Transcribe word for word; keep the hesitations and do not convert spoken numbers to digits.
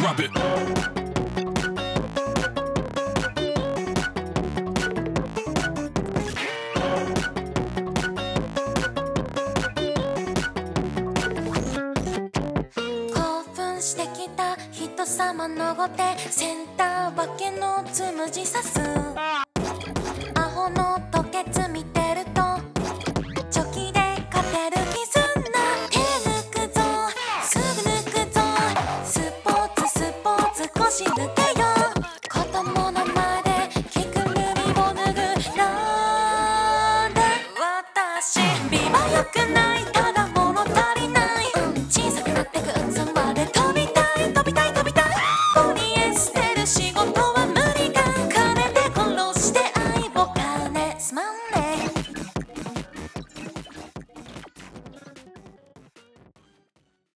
Drop it. 興奮してきた人様のごてセンター分けのつむじさすアホの吐血見てるとチョキで勝てる気すんな手抜くぞすぐ抜くぞスポーツスポーツ腰抜けよ子供の前で着ぐるみを脱ぐなんで私美は良くない